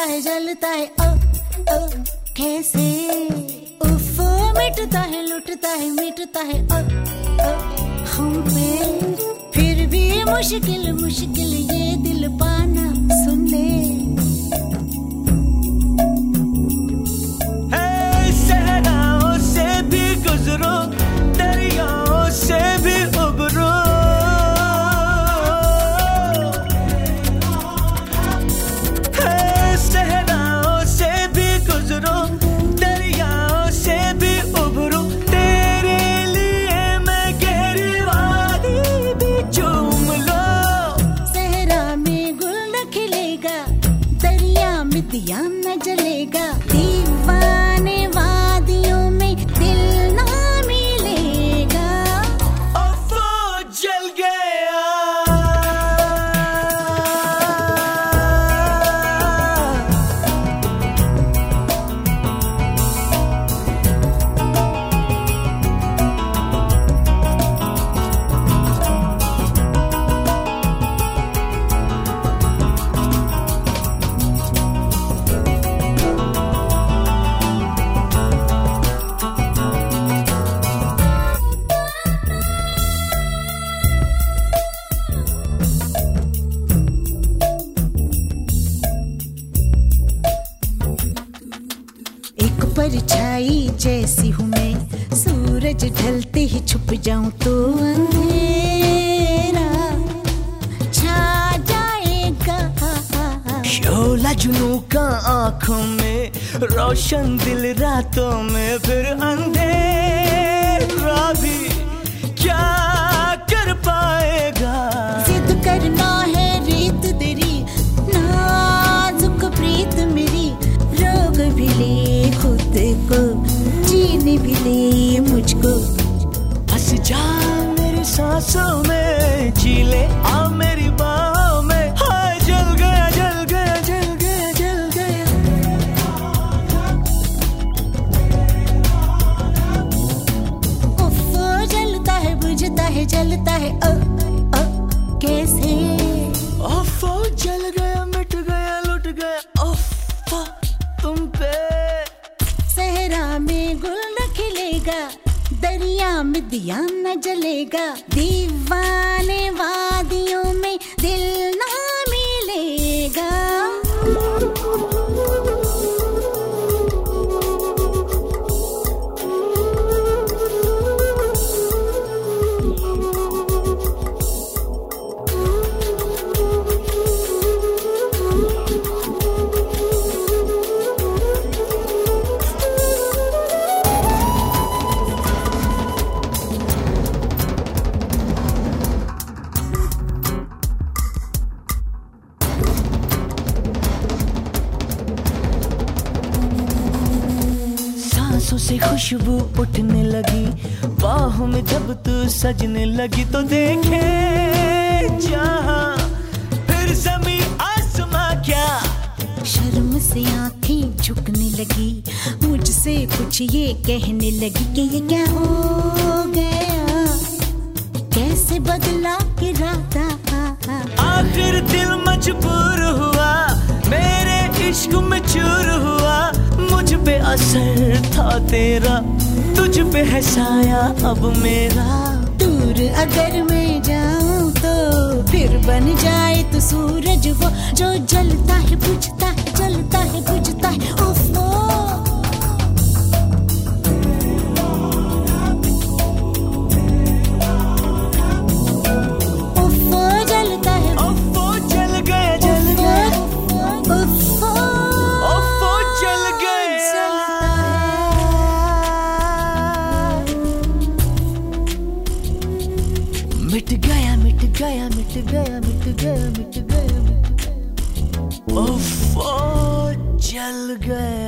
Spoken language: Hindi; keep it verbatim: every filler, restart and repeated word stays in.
है जलता है ओ ओ कैसे उफ़ो मिटता है लुटता है मिटता है ओ ओ हम पे फिर भी मुश्किल मुश्किल ये दिल पाना सुन ले सहराओं से भी गुजरो दरियाओं से भी उबरो सहराओं से भी गुजरो दरियाओं से भी उबरो तेरे लिए मैं गहरी वादी भी चूम लो सहरा में गुल न खिलेगा दरिया में दिया न जलेगा दीवाने वादियों में दिल ना मिलेगा अफ़ो जल गया परछाई जैसी हूँ मैं सूरज ढलते ही छुप जाऊं तो अंधेरा छा जाएगा शोला जुनू का आँखों में रोशन दिल रातों में फिर अंधेरा भी क्या कर पाएगा जिद करना है रीत तेरी नाजुक प्रीत मेरी रोग भी ले खुद को जीने भी ले मुझको बस जा मेरी सांसों में जी ले आ मेरी बाहों में हाय जल गया जल गया जल गया जल गया उफ़ो जलता है बुझता है जलता है ओ ओ कैसे उफ़ो जल गया मिट गया लुट गया उफ़ो तुम पे सहरा में गुल न खिलेगा दरिया में दिया न जलेगा दीवाने वादियों में दिल ना मिलेगा सांसों से खुशबू उठने लगी बाहों में जब तू सजने लगी तो देखे जहां फिर जमी आसमां क्या शर्म से आंखें झुकने लगी मुझसे कुछ ये कहने लगी कि ये क्या हो गया कैसे बदला इरादा आखिर दिल मजबूर हुआ मेरे इश्क में चूर हुआ मुझ पे असर था तेरा तुझ पे है साया अब मेरा दूर अगर मैं जाऊं तो फिर बन जाए तो सूरज वो जो जलता है बुझता है जलता है बुझता है उफ़ो उफ़ो जलता है उफ़ो जल गया जल गया उफ़ो उफ़ो जल गया मिट गया मिट गया मिट गया मिट गया मिट गया मिट गया उफ़ो जल गया।